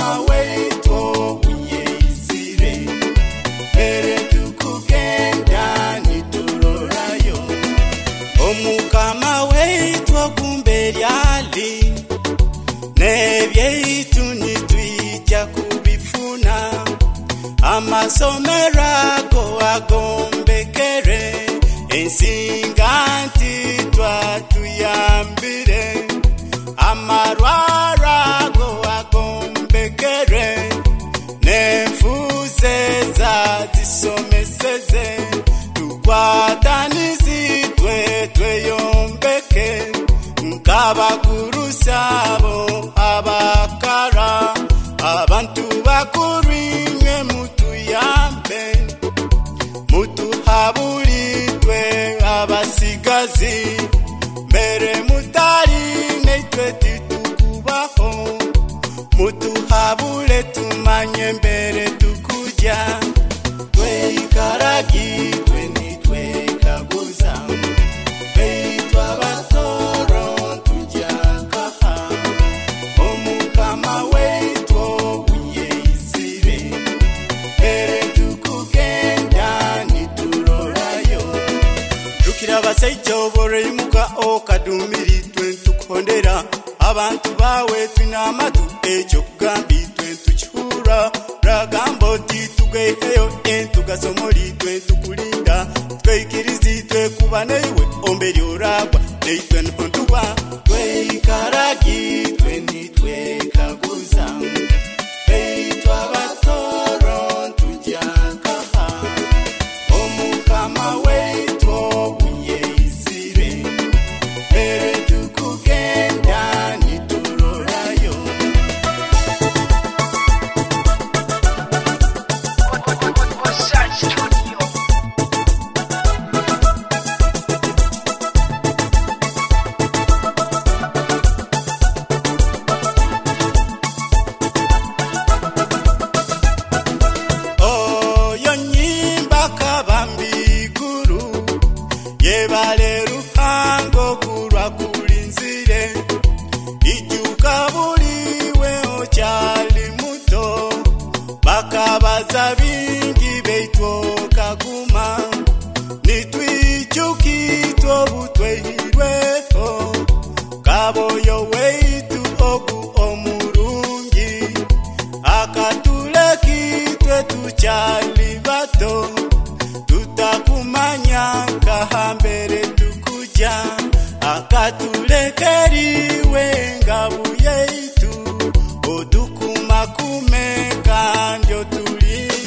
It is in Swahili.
Omukama wetu uyeyizire mbere tukugenda niturorayo. Omukama wetu kumberyali nebyeitu nitwijja kubifuna. Amasomero ago agombekere ensinga nti twatuyambire. Amarwara ago agombekere nenfuse zisomeseze. Tukwatanizitwe tweyombeke nk'abakuru sabo abakara. Abantu bakuru imwe mutuyambe mutuhabulitwe abasigazi mbere mutali neitwe titukubaho. Mutuhabule tumanye mbere tukujya tweikaragitwe nitwekaguza beitwa batoro tujyakaha. Omukama wetu uyeyizire mbere tukugenda niturorayo. Lukira basajja oboroyimuka okadumiritwe ntukondera. Abantu bawe twina amatu ekyo kugambitwe tukihura. Ragambo titugeheyo entugasomolitwe tukulinda. Twekirizitwe kuba neiwe omberi oragwa neitwe nontuba. Tweikaragitwe nitwekaguza beitwa batoro tujyakaha. Omukama wetu uyeyizire mbere tukugenda niturorayo. Oyo nyimba kabambiguru yebale ruhango kurwa kulinzire. Ijuka buliwe okyali muto bakabaza bingi beitwo kaguma. Nitwijukitwe obutwehirweho kaboyo weitu ogu omurungi. Akatulekitwe tukyali bato tutakumanya nkahambere tukujya. Akatulekeriwe ngabu yeitu odukumakume kandyo tuli